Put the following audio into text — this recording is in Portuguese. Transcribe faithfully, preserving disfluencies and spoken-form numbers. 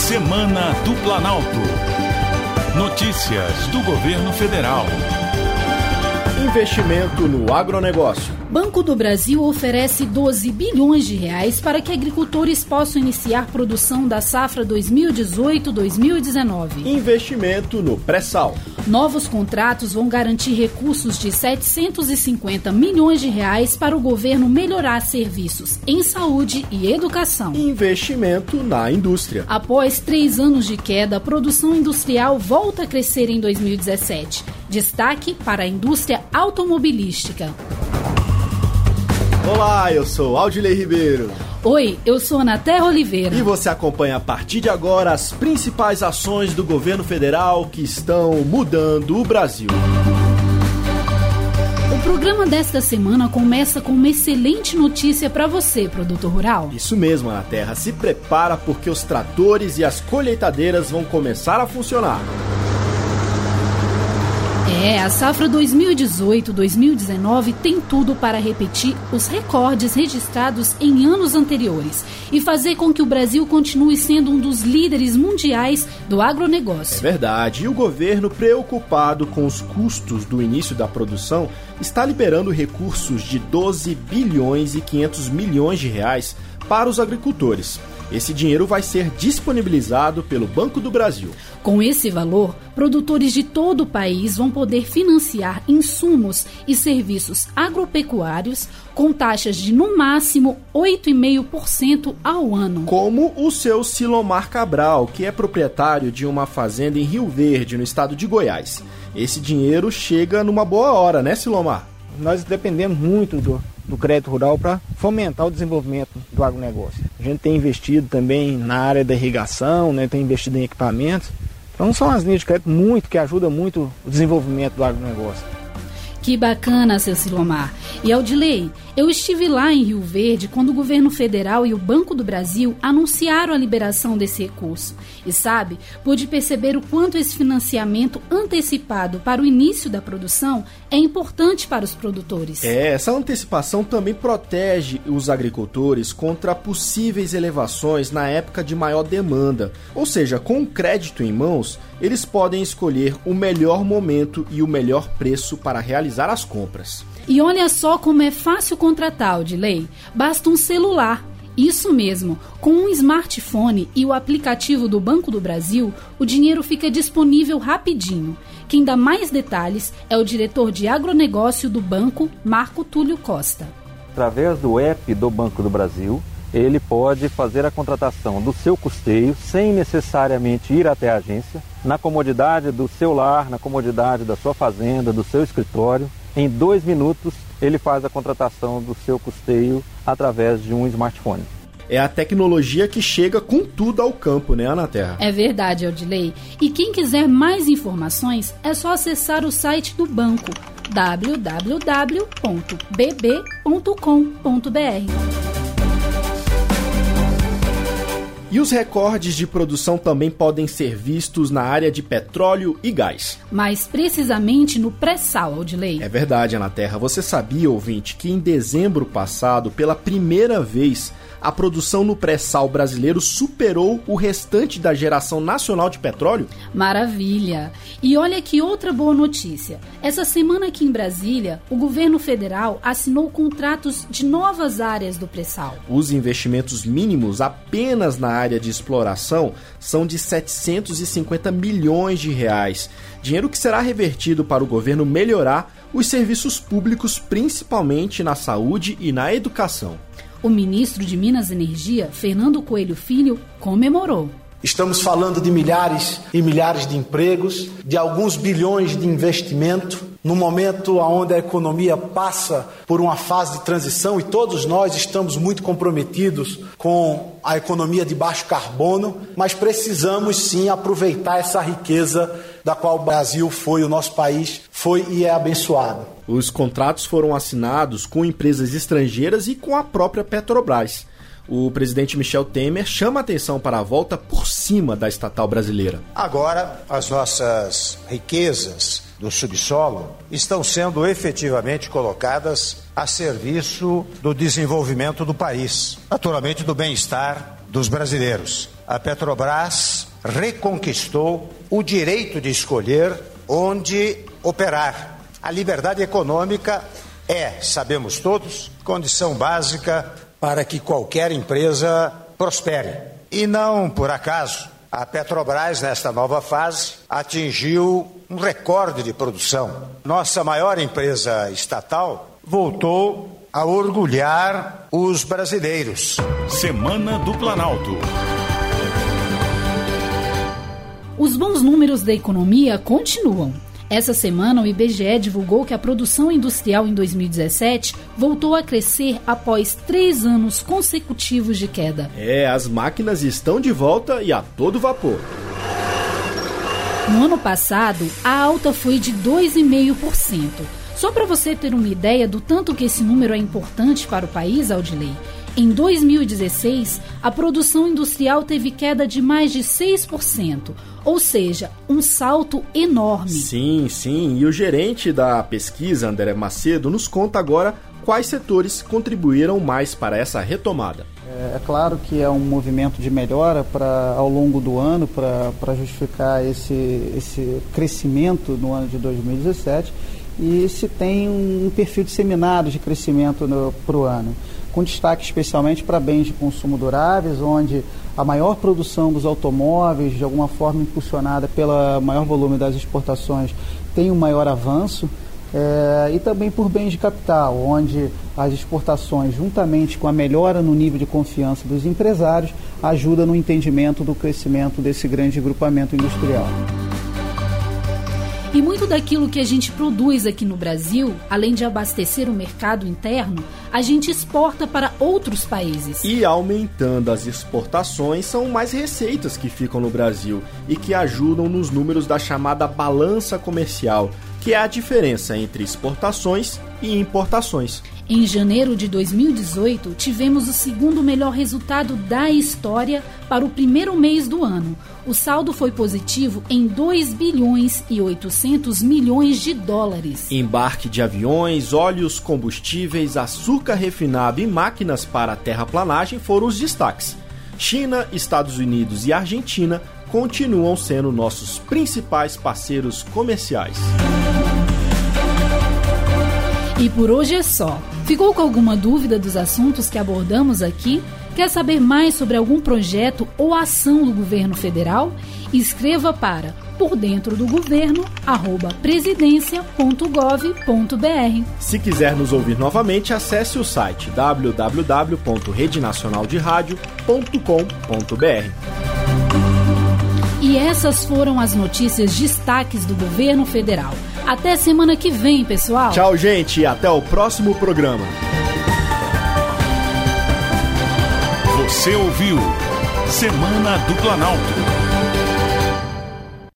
Semana do Planalto. Notícias do Governo Federal. Investimento no agronegócio. Banco do Brasil oferece doze bilhões de reais para que agricultores possam iniciar produção da safra dois mil e dezoito a dois mil e dezenove. Investimento no pré-sal. Novos contratos vão garantir recursos de setecentos e cinquenta milhões de reais para o governo melhorar serviços em saúde e educação. Investimento na indústria. Após três anos de queda, a produção industrial volta a crescer em dois mil e dezessete. Destaque para a indústria automobilística. Olá, eu sou Aldilei Ribeiro. Oi, eu sou Ana Terra Oliveira. E você acompanha a partir de agora as principais ações do governo federal que estão mudando o Brasil. O programa desta semana começa com uma excelente notícia para você, produtor rural. Isso mesmo, Ana Terra. Se prepara porque os tratores e as colheitadeiras vão começar a funcionar. É, a safra dois mil e dezoito a dois mil e dezenove tem tudo para repetir os recordes registrados em anos anteriores e fazer com que o Brasil continue sendo um dos líderes mundiais do agronegócio. É verdade, e o governo, preocupado com os custos do início da produção, está liberando recursos de doze bilhões e quinhentos milhões de reais para os agricultores. Esse dinheiro vai ser disponibilizado pelo Banco do Brasil. Com esse valor, produtores de todo o país vão poder financiar insumos e serviços agropecuários com taxas de, no máximo, oito vírgula cinco por cento ao ano. Como o seu Silomar Cabral, que é proprietário de uma fazenda em Rio Verde, no estado de Goiás. Esse dinheiro chega numa boa hora, né, Silomar? Nós dependemos muito do, do crédito rural para fomentar o desenvolvimento do agronegócio. A gente tem investido também na área da irrigação, né, tem investido em equipamentos. Então são as linhas de crédito muito que ajudam muito o desenvolvimento do agronegócio. Que bacana, seu Silomar. E Aldilei, eu estive lá em Rio Verde quando o governo federal e o Banco do Brasil anunciaram a liberação desse recurso. E sabe, pude perceber o quanto esse financiamento antecipado para o início da produção é importante para os produtores. É, essa antecipação também protege os agricultores contra possíveis elevações na época de maior demanda. Ou seja, com o crédito em mãos, eles podem escolher o melhor momento e o melhor preço para realizar as compras. E olha só como é fácil contratar, Aldilei. Basta um celular. Isso mesmo, com um smartphone e o aplicativo do Banco do Brasil, o dinheiro fica disponível rapidinho. Quem dá mais detalhes é o diretor de agronegócio do banco, Marco Túlio Costa. Através do app do Banco do Brasil, ele pode fazer a contratação do seu custeio sem necessariamente ir até a agência, na comodidade do seu lar, na comodidade da sua fazenda, do seu escritório. Em dois minutos, ele faz a contratação do seu custeio através de um smartphone. É a tecnologia que chega com tudo ao campo, né, Ana Terra? É verdade, Aldilei. E quem quiser mais informações, é só acessar o site do banco, w w w ponto b b ponto com ponto b r. E os recordes de produção também podem ser vistos na área de petróleo e gás. Mais precisamente no pré-sal, Aldilei. É verdade, Ana Terra. Você sabia, ouvinte, que em dezembro passado, pela primeira vez, a produção no pré-sal brasileiro superou o restante da geração nacional de petróleo? Maravilha! E olha que outra boa notícia. Essa semana aqui em Brasília, o governo federal assinou contratos de novas áreas do pré-sal. Os investimentos mínimos apenas na área de exploração são de setecentos e cinquenta milhões de reais. Dinheiro que será revertido para o governo melhorar os serviços públicos, principalmente na saúde e na educação. O ministro de Minas e Energia, Fernando Coelho Filho, comemorou. Estamos falando de milhares e milhares de empregos, de alguns bilhões de investimento, num momento onde a economia passa por uma fase de transição e todos nós estamos muito comprometidos com a economia de baixo carbono, mas precisamos sim aproveitar essa riqueza da qual o Brasil foi, o nosso país foi e é abençoado. Os contratos foram assinados com empresas estrangeiras e com a própria Petrobras. O presidente Michel Temer chama a atenção para a volta por cima da estatal brasileira. Agora, as nossas riquezas do subsolo estão sendo efetivamente colocadas a serviço do desenvolvimento do país, naturalmente do bem-estar dos brasileiros. A Petrobras reconquistou o direito de escolher onde operar. A liberdade econômica é, sabemos todos, condição básica para que qualquer empresa prospere. E não por acaso, a Petrobras, nesta nova fase, atingiu um recorde de produção. Nossa maior empresa estatal voltou a orgulhar os brasileiros. Semana do Planalto. Os bons números da economia continuam. Essa semana, o I B G E divulgou que a produção industrial em dois mil e dezessete voltou a crescer após três anos consecutivos de queda. É, as máquinas estão de volta e a todo vapor. No ano passado, a alta foi de dois vírgula cinco por cento. Só para você ter uma ideia do tanto que esse número é importante para o país, Aldilei, em dois mil e dezesseis, a produção industrial teve queda de mais de seis por cento, ou seja, um salto enorme. Sim, sim, e o gerente da pesquisa, André Macedo, nos conta agora quais setores contribuíram mais para essa retomada. É, é claro que é um movimento de melhora pra, ao longo do ano para justificar esse, esse crescimento no ano de dois mil e dezessete, e se tem um perfil disseminado de crescimento para o ano, com destaque especialmente para bens de consumo duráveis, onde a maior produção dos automóveis, de alguma forma impulsionada pelo maior volume das exportações, tem um maior avanço, é, e também por bens de capital, onde as exportações, juntamente com a melhora no nível de confiança dos empresários, ajuda no entendimento do crescimento desse grande grupamento industrial. E muito daquilo que a gente produz aqui no Brasil, além de abastecer o mercado interno, a gente exporta para outros países. E aumentando as exportações, são mais receitas que ficam no Brasil e que ajudam nos números da chamada balança comercial, que é a diferença entre exportações e importações. Em janeiro de dois mil e dezoito, tivemos o segundo melhor resultado da história para o primeiro mês do ano. O saldo foi positivo em dois bilhões e oitocentos milhões de dólares. Embarque de aviões, óleos, combustíveis, açúcar refinado e máquinas para terraplanagem foram os destaques. China, Estados Unidos e Argentina continuam sendo nossos principais parceiros comerciais. E por hoje é só. Ficou com alguma dúvida dos assuntos que abordamos aqui? Quer saber mais sobre algum projeto ou ação do governo federal? Escreva para por dentro do governo arroba presidência ponto gov ponto br. Se quiser nos ouvir novamente, acesse o site w w w ponto rede nacional de rádio ponto com ponto br. E essas foram as notícias destaques do governo federal. Até semana que vem, pessoal. Tchau, gente, e até o próximo programa. Você ouviu Semana do Planalto.